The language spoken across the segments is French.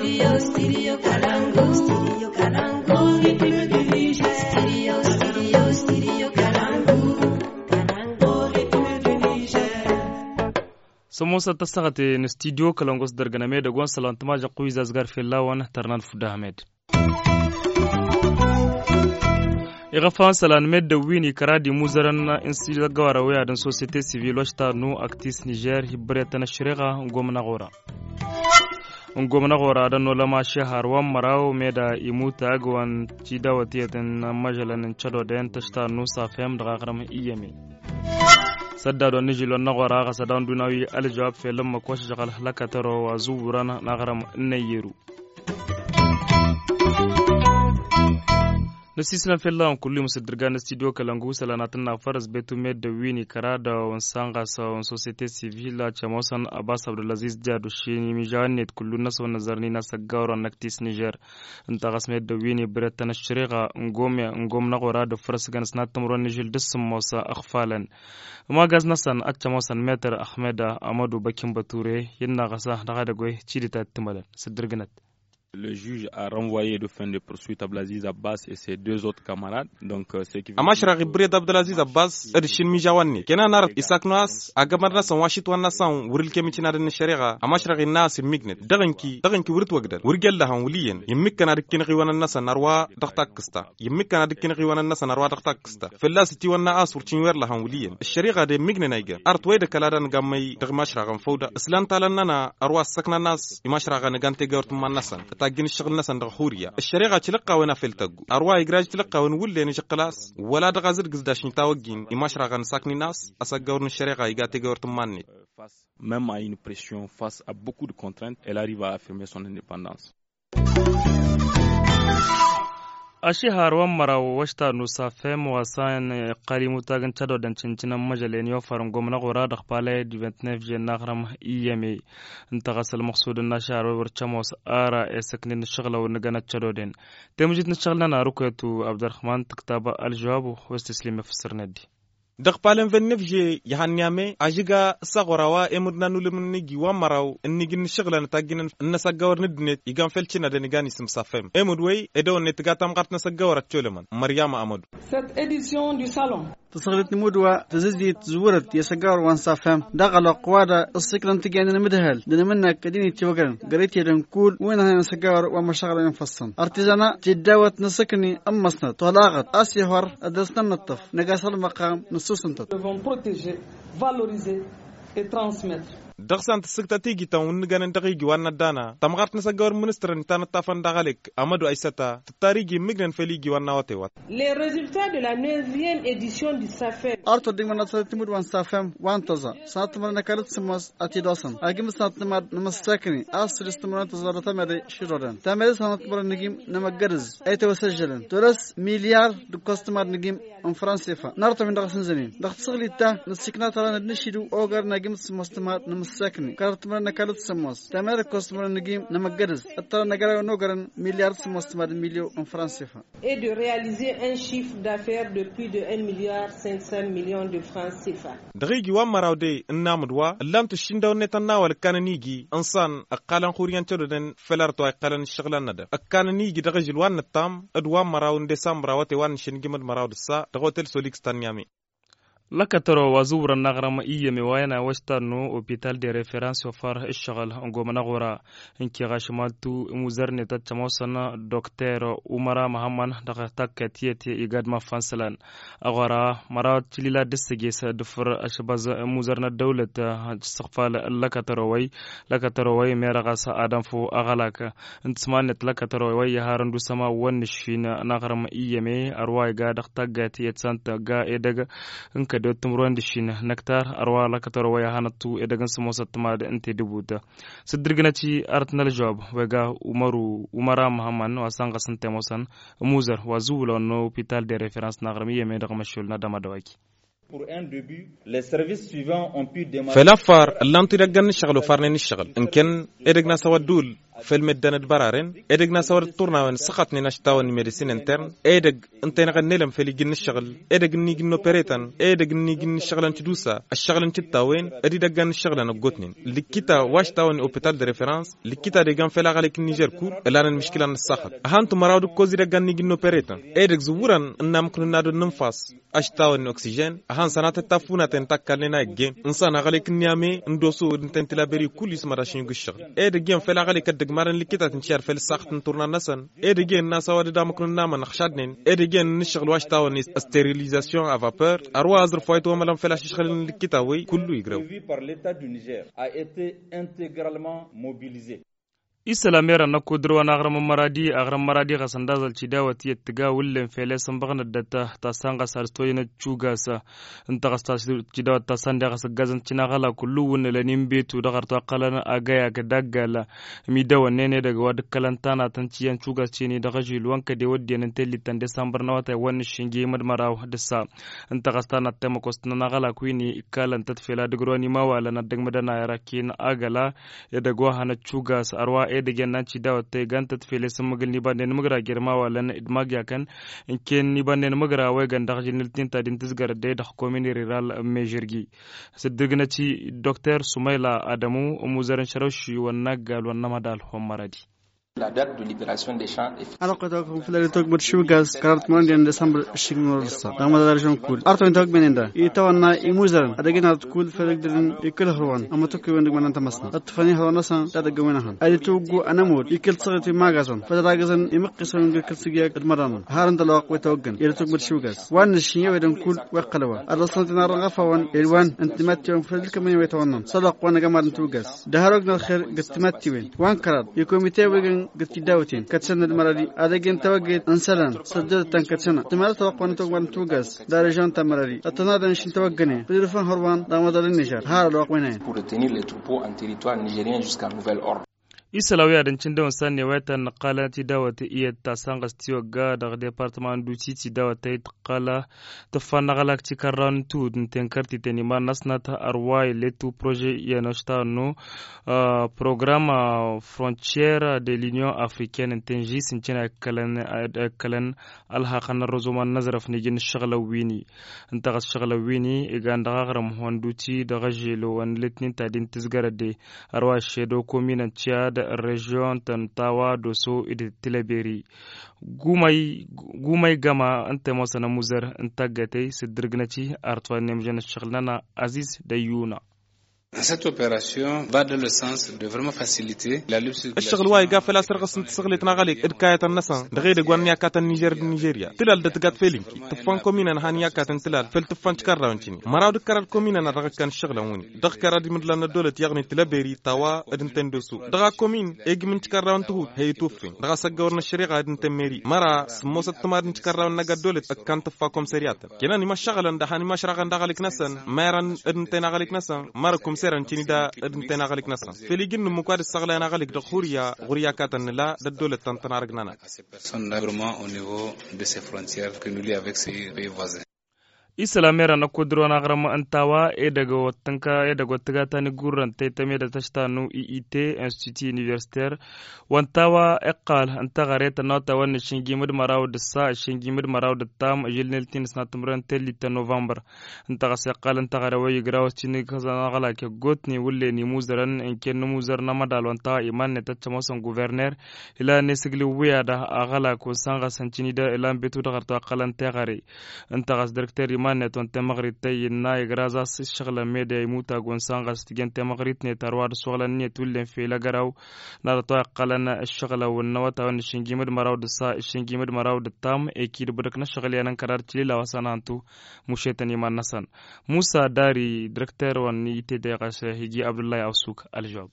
سموسة تستغت نستديو كلونغوس درجنا دقون سلام تماج قويز أزغار في الله وان ترنان فدا حمد إغفان سلام مد ويني كرادي موزرن إنسيل جوارا ويا سوسيتي سيفيل وشتا نو أكتيس نيجر هبريتنا الشريعة نقومنا غورا ngomna gora da no lama shahar wan marawo meda imuta agwan cida watiyatan majalan chado den tashta nusa fem daga garam iyemi sadda do nijilo na gora ga sadan dunawi al jawab fe lamma ko shagal halakataro wa zuburana na garam nayiru نسيسنا في الله كل مصدرجان استديو كلانغو سلاناتنا فرز بيتو ميد ويني كرادا ونسانغاس ونسوسيتي سيفيلا تشاموسان عباس عبد العزيز جادو شيني ميجانيت كل ناس ونظرني ناس غاورا نكتيس نيجر انت غاس ميد ويني برتنا الشريغا نغوم نغورا دو فرس غنس ناتمرون نيجل دس موسى اخفالا ما غاز نسان اتشاموسان متر احمد امادو بكيم باتوري ينا غاسا دغادا غوي تشيدي تاتمال سدرغنات. Le juge a renvoyé de fin de poursuite Abdelaziz Abbas et ses deux autres camarades. Donc, ce qui Amashra Gibriyad Abdelaziz Abbas, Ershin Mijawani. Kena nar Isak Noas, Agamarna san Washit wana san Wuril Kemichina den Shari'a, Amashra Nas Mignet, Daganki Wurit Wagdal, Wurgel la Hanwilian, Yimikana Kinri wana nasa narwa Daktakista, Yimikana Kinri wana nasa narwa Daktakista, Felicity wana as Wurchinwer la Hanwilian, Shari'a de Migneniger, Artway de Kaladan Gamay, Dagmashra Gamfoda, Slantalanana, Arwa Saknanas, Imashra Ganante Gortman Nasan. تاجين الشغل ناس عند خوريا الشريعة تلقى ونا في التجو أرواح إجراج تلقى ونقول نشقلاس ولا دغازر قصداش نتاوجين إماشرا غن ساكني ناس أسجورن الشريعة يجاتي جور تماني même à une pression face à beaucoup de contraintes elle arrive à affirmer son indépendance. ashihar wan marawo washta nusa fem wasan qalimu tagan chado dan cincinan majalen yo faran gomna gora da khpale du 29 janvier iyeme inta gasal maqsud na shahar war chamos ara esaknin shagla wa nagana chado den temjid nashagla na ruqyatu abdurrahman tiktaba al jawab wa istislim fasirnadi دقبالن فنفجي يهنيامي أجيغا ساغوراوا إمرنا نولمني جوا مراو إنيجي نشغل نتاجين النساجور ندنت يجان فلتشنا دنيجاني سمسافم إمودوي إدو نتجاتم قرط نساجور تشولمن مريم أمود. Cette édition du salon تصغرت نمودوا تزيد زورت يسجار وانسافم دغلا قوادا السكرن تجينا مدهل دنا منك كديني تشوغن قريت يدن كول وين هنا نسجار ومشغل ينفصل ارتزانا جداوت نسكني امسنا طلاقت اسيهر ادرسنا النطف نقاس المقام نصوص انت vont protéger, valoriser et transmettre. دغسان تسكتا تيجي تاون نغان دغيجي وانا دانا تمغارت نساجور منستر نتانا تافن دغالك امادو ايساتا تتاريجي ميغران فليجي وانا واتي وات. Les résultats de la 9e édition du SAFEM ارتو دي من تمود وان سافم وان تزا سات من نكرت سمس اتي دوسن اجم سات نمسكني اسر استمرار تزارتا مدي شيرودن تمر سنت بر نجيم نمغرز اي توسجلن ترس مليار دو كاستمر نجيم ان فرنسيفا نارت من دغسن زنين دغت صغليتا نسكنا ترى نشيدو اوغر نجيم سمستمار نمسكني كارتمر نكرت سمس تمر كاستمر نجيم نمغرز اتر نغرا نوغرن مليار سمستمار مليون ان فرنسيفا et de réaliser un chiffre d'affaires de plus de 1,5 milliard de francs CFA. دغيجي وان مراودي النامدوا لام تشيندو نتنا والكاننيجي انسان اقالن خوريان تودن فلارتو اقالن الشغلان ند اكاننيجي دغيجي وان نتام ادوان مراون ديسمبر واتي وان شينجيمد مراود السا دغوتل سوليكس تانيامي لكترو وزور النغرم إيمي وينا وسترنو أوبيتال دي ريفيرانس وفار الشغل انقوم نغورا انكي غاشمالتو مزرني تتموسنا دكتور عمر محمد دغتاك تيتي إيقاد مفانسلان أغورا مرات تليلا دستجيس دفر أشباز مزرنا الدولة استقفال لكترو وي ميرغاس آدم فو أغلاك انتسمانت لكترو وي هارن دو سما ونشفين نغرم إيمي أرواي غادقتاك تيتسانت غا إيدغ انك دوتم روندشين نكتار أروا لكتر ويا هانتو إدغن سموسات ما أنت دبودا سدرجناتي أرتنا الجواب وجا عمر محمد وسانغ سنتموسان موزر وزول نو بيتال دي ريفرنس نغرمية من رقم الشغل ندم دواكي. Pour un début, les services suivants ont pu démarrer. فلافار اللام تيرجن الشغل وفارنين الشغل إن كان إدغنا سوا دول فيلم الدند برارن إدق نصور الطورنا ونسقطني نشتاون ميديسين انترن إدق انتين غنيلم في لجن الشغل إدق نيجي نوبريتن إدق نيجي الشغل انتدوسا الشغل انتداوين أدي دقان الشغل نقطنين لكيتا واش تاون أوبيتال دي ريفرنس لكيتا دقان في لاغالك النيجر كور الآن المشكلة نسخط أهانتو مراودو كوزي دقان نيجي نوبريتن إدق زورا إننا ممكن نادو ننفاس أشتاون أكسجين أهان سنات التافونا تنتكالنا الجين إنسان غالك نيامي ندوسو نتنتلابري كل اسم راشين الشغل إدق جيم في لاغالك الدقمارن لكيتا تنشير في الساخت نطورنا نسن إدق جين ناس وادي دامكن ناما نخشادنين إدق جين نشغل واش تاون ستيريليزاسيون à vapeur أروا أزر فايتو وملام فلاش يشغل لكيتا وي كله يقرأ Islamera na kudurwa na agram maradi ga sandazal cidawati yattiga wullen fele sambagna data ta sanga sarstoy na chugasa inta gasta cidawa ta sanda ga sagazan cina gala kullu wunne lanin betu da garto qalana agaya ga daggala mi dawa nene daga wad kalantana tanciyan chugas cini daga jilwanka de waddi nan telli tan December na wata wani shinge madmaraw dassa inta gasta na tema kostna na gala kuini ikalan tatfela dogroni mawala na dagmadana yarakin agala ya dagwa hana chugas arwa da gennan ci dawa ta ganta tafele sun magal ni banden magra girma walan idmagya kan in ken ni banden magra wai ganda jinil tinta din tisgar da komini rural mejirgi siddigna ci Dr Sumaila Adamu muzaran sharashi wannan gal wannan madal homaradi La date de libération des champs est أنا قد أكون في الوقت مرشو غاز قررت من دين ديسمبر الشيء رصا دام دارجون كول أرتون تاك بيندا يتوانا يموزرن أدقينا تقول في القدرن يكل هروان أما تكوي وندق من أنت مسنا التفاني هروان نسان تدقونها أدي توجو أنا مود يكل صغتي ما غازون فدراجزن يمقصون يكل سجيا المران هارن تلاق ويتوجن يرتوج مرشو غاز وان الشيء ويدن كول وقلوا الرصان تنار غفوان الوان أنت ماتيون في الكمين ويتوانا صدق وانا جمار توجس دهرجنا الخير قتماتي وين وان كرر يكون متوجن قد داوتين كتسنة المرادي أدقين توجد أنسلان صدق تنكتسنة تمر توقعنا توقعنا توجس دارجان تمرادي التنادى نشين توجني بدرفان هروان دامدار النجار هذا الوقتين pour retenir les troupeaux en territoire nigérien jusqu'à nouvel ordre. Isalawiya dan cin dawon sanne wata naqala ti dawata iya ta sanga stiwa ga daga departement du ci dawata ta qala ta fanna galak ci karan tu den karti teni ma nasnata arwai letu projet ya nashta no programme frontière de l'Union africaine tenji sincina kalan alhaqan rozuman nazraf ni jin shagla wini anta shagla wini iganda garam honduti daga jelo wan letnin ta din tisgarade arwa shedo kominan ciada region Tantawa Doso et Tilaberi gumay gama anta mosana muzar antagate sidrgnati artwa nemjana shaghlana Aziz Dayuna. Cette opération va dans le sens de vraiment faciliter la lutte sur الشغل واي قافل أسرق قسم تسغلي تناغليك إدكاية النسان دغير قوان ياكات نيجيريا تلال دتقات فيلمكي تفان كومينا هان ياكات تلال فل تفان تكرر وانتيني مراو دكرر كومينا نرغ كان الشغل وني دغ كرر دي مدلان الدولة يغني تلابيري تاوا ادن تندوسو دغا كومين ايجي من تكرر وانتهو هي توفين دغا سقورنا الشريقة ادن تميري مرا سموسة تمار نتكرر ونقا الدولة اكان تفاكم سرياتا كناني ما شغلا دهاني ما شرغن دغاليك نسان ميران ادن تناغليك نسان ماركم سيران تيني دا ادن تناغليك نسان فيليجين مكواد السغلا ناغليك دخوريا غوريا كاتن لا دولة تنتنارغنانا. ces personnes vraiment au niveau de ces frontières que nous lions avec ces pays voisins. Islamera na kudro na grama antawa daga watanka daga wataga ni gurran taitame da tashtanu IIT Institut Universitaire wantawa eqal anta gareta nota wan shingi mid maraw da sa shingi mid maraw da tam jilnel tin snatmran telli ta November anta gasaqal anta garaway grawas tini kazana gala ke gotni wulle ni muzaran en ken muzar na madal wanta iman ne tachamosan gouverneur ila ne sigli wiya da agala ko sanga sanchini da ila betu da garta qalan tagari anta gas directeur ne tonte magrit tay na igraza shagla media imuta gonsan gas tigente magrit ne tarwad shagla ne tulen fi la garaw na to qalana shagla wan nawata wan shingimid marawd sa shingimid marawd tam ekid budak na shagla yanan karar tilila wasanantu mushetani man nasan Musa Dari directeur wan ITD qashe hiji Abdullah Awsouk aljawab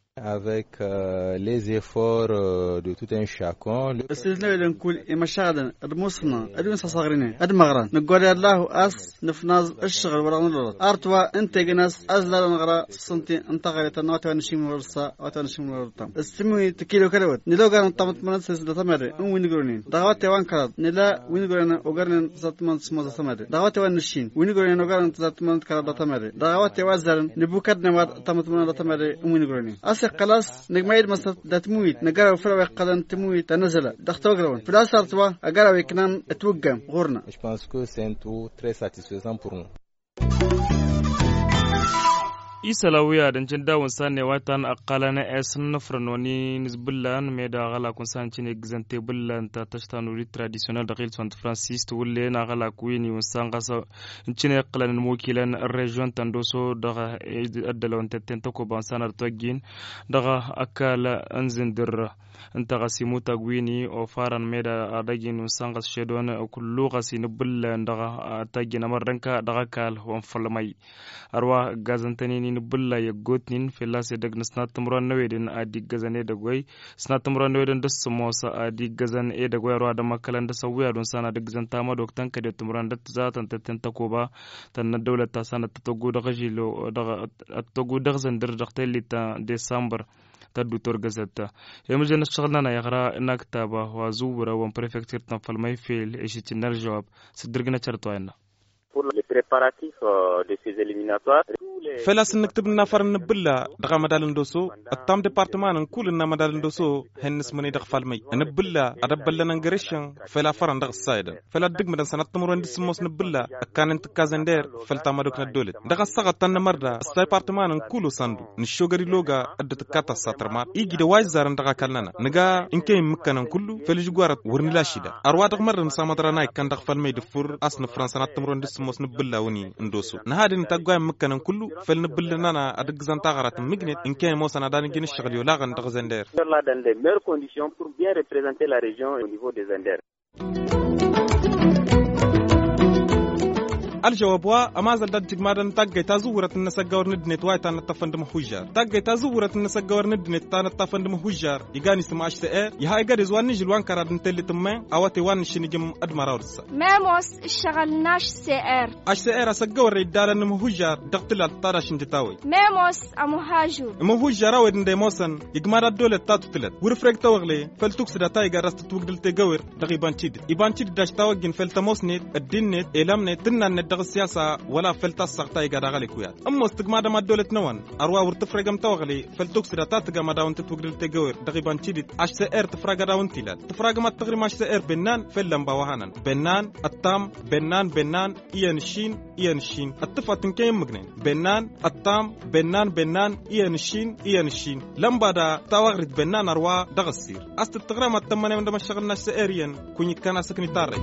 avec les efforts de tout un chacun. استثناء لنقول مشاهدنا المصنع أدون صغرنا المغرب نقول الله أس نفناز الشغل ولا نلرد أرتوا أنت جناس أزلا نغرا سنتي أنت غريت النوات ونشيم ورصا وتنشيم ورطم استمي تكيلو كروت نلو كان طمت من سلسلة ثمرة وين يقولين دعوات وان كرد نلا وين يقولين وقرن زتمن سموز ثمرة دعوات وان نشين وين يقولين وقرن زتمن كرد ثمرة دعوات وازرن نبوكد نوات طمت من ثمرة وين يقولين فلاس قلاص نجمايد مصر دتمويت نجارو فرا قدن تمويت تنزل دختوغرون فلاس ارتوا اجارو يكنان اتوقم غورنا. Je pense que c'est un tour très satisfaisant pour nous. isalawiya dan jin dawon sanne watan aqalana esan nafranoni nisbillan meda gala kun sancine gizante billan ta tashtanuri traditionnel de Sant Francis to wulle na gala kuini wasanga sa incine qalan mukilan region tandoso daga adalon tenten ko ban sanar togin daga akala anzindir anta qasimu tagwini o faran meda adagin wasanga shedon kullu qasin billan daga tagin amardanka daga kal wan falmai arwa gazantani bulla ya gotnin felase dag nasnat tamran naweden adi gazane da goy snat tamran naweden da samosa adi gazan e da goy da makalan da sawiya don sana da gazanta ma doktan ka da tamran da zatan tatten takoba tan na dawlat ta sana ta togo da gajilo da togo da zandir da ta december تدو تورغزتا يمجن شغلنا يغرا نكتابه وزوره وان بريفكتير تنفل ما يفيل ايش تنرجواب صدرنا شرطوينا pour les préparatifs de ces éliminatoires. فلاس نكتب نفر نبلا دغا مدال ندوسو التام ديبارتمان نقول ان مدال ندوسو هنس مني دغ فالمي نبلا ادبل نغريشن فلا فرن دغ السايد فلا دغ مدن سنه تمرون دسموس نبلا كان انت كازندير فلتا مدوك ندولت دغ سغت تن مردا ديبارتمان نقولو ساندو نشوغري لوغا ادت كاتا ساترمات يجي دو وايز زارن دغا كلنا نغا انكي مكان كله فلج غوارت ورني لاشيدا اروا دغ مرن سامدرا ناي كان دغ فالمي دفور اسن فرنسا تمرون دسموس نبلا وني ندوسو نهادن تاغوا مكان كله فلنبلنا أدقزان تغرات مجنت إن كان موسى ندان جن الشغل ولا غن تغزندر. Dans les meilleures conditions pour bien représenter la région au niveau des Zender. الجواب أما زال دج مادن تاجي تزورة النسجور ندنت وايتان التفند محجار تاجي تزورة النسجور ندنت تان التفند محجار يجاني سماش سئر يهاي جاري زوان نجل وان كراد نتلي تمين أواتي وان شنيجم أدمراورس ماموس الشغلناش سئر أش سئر أسجور ريدال محجار دقتل الطارش انتتاوي ماموس أمهاجو محجار أود ندموسن يجمع الدولة تاتوتلت ورفرق توغلي فلتوكس دتاي جارست توغدل تجور دقيبان تيد يبان تيد داش توجين فلتموسنت الدينت إلامنت تنان السياسة ولا فلتصق تايقا داغلي كويات أما استقمادا ما دولة نوان أروا ورتفرقم توغلي فلتوكسدا تاتقا ما داون تتوغل تيغور دغيبان تشيدت أش سئر تفرقا داون تيلات تفرقا ما تغري ماش سئر بنان فلن باوهانان بنان التام بنان إيان شين التفا تنكين مغنين بنان التام بنان إيان شين لمبا دا تاوغرد بنان أروا دغسير أست التغرى ما تمنى من دم الشغلنا سئريا كوني كان سكني تاري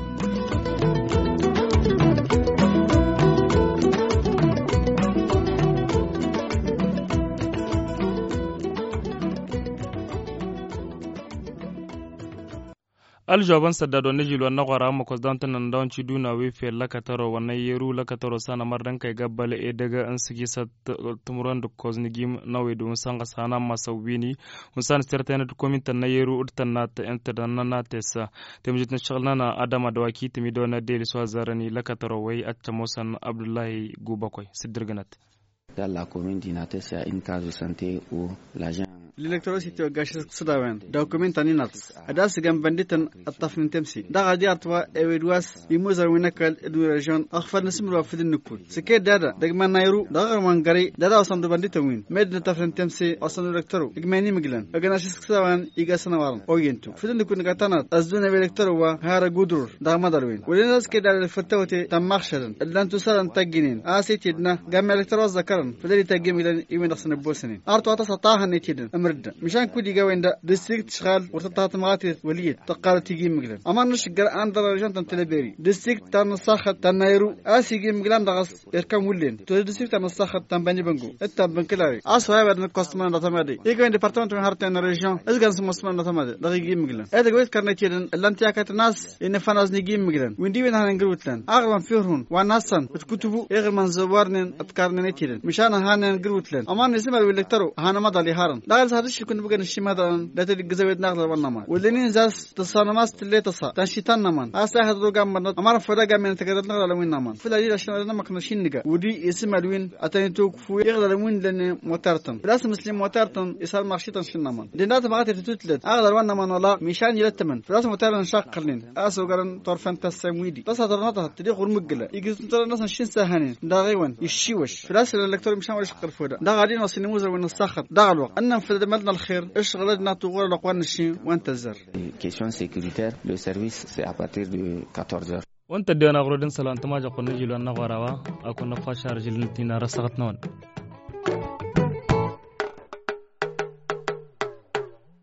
aljaban sadado nejilo na gwara ma kosdantan nan don ci duna we fe lakataro wannan yeru lakataro sana mardan kai gabbale e daga an sigi sat tumuran da koznigim nawe dum sanga sana masawini unsan certaine de komintan na yeru urtan na ta enta na tesa temjit na shagna na adama da waki timi dona deli so zarani lakataro wai acca mosan abdullahi gubakoy sidirganat dans la commune d'Inates il y a une case de santé où l'agent الإلكترو سيتي وقاش صداوين دوكومنتاني ناتس أداس جنب بندتن الطفل تمسي دا غادي أرتوا إيدواس يموزر وينكال إدو رجون أخفر نسمر وفد النكول سكيت دادا دقمان نايرو دا غير وانقري دادا وصندو بندتن وين ميدن الطفل تمسي وصندو الإلكترو إجماني مجلن أجناش صداوين إيجاسنا وارن أوينتو فد النكول نقطانات أزدون الإلكترو وهارا قدرور دا مدروين ولنا سكيت دادا الفتوتي تمخشلن اللان تسالن تجنين آسيتيدنا جمع الإلكترو ذكرن فدري تجي مجلن يمين أصلا بوسنين أرتوا تصطاها نتيدن مرد مشان كودي جوين ده ديستريكت شغال ورتطات مغاتي وليد تقال تيجي مقلن أما نشجر عند الرجال تنتلبيري ديستريكت تنصاخت تنايرو أسيجي مقلن دغس يركم ولين تو ديستريكت تنصاخت تنبني بنجو التنبن كلاري أسوأ بعد الكاستمان رتمادي يجوين ديبارتمنت من هارتين الرجال إذا كان سمسمان رتمادي دقيقي مقلن هذا جويس كارنتيرن اللانتياكات الناس إن فناز نيجي مقلن ويندي وين هنجروتلن أغلب فيهرون وناسن بتكتبوا إغلب من زوارن أتكارنتيرن مشان هنجروتلن أما نسمع بالكترو هنا ما ضلي هارن لا هذا الشيء كنا بقى نشي مثلا لا تلقى ناقل والنمان ولين زاس تصانماس تلي تصا تنشيطان نمان أصلا هذا روجام بنا أمر فرق من تكرر نقل لوين نمان فلا ليه عشان أنا ما كنا شين نجا ودي اسم لوين أتاني توك فوق يغلى لوين لأن موتارتن راس مسلم موتارتن يصير مارشيطان شين نمان لأن هذا بقى تتوتلت أغلى وان نمان ولا مشان يلتمن راس موتارن شاق قرنين أسو قرن طرفان تسمويدي بس هذا رناطة تدي غرم مقلة يجي ترى الناس شين سهنين دا غيوان يشيوش راس الإلكترون مشان ولا شقر فودا دا قاعدين وصلنا موزر وين الصخر دا الوقت أنا في تمد مدنا الخير اشغلنا تغور لقوان الشين وانتظر question sécuritaire le service c'est à partir de 14h وانت دينا غرودن سلام تماجا قنجي لأن غراوا أكون نفاشار جلنتنا رسغت نون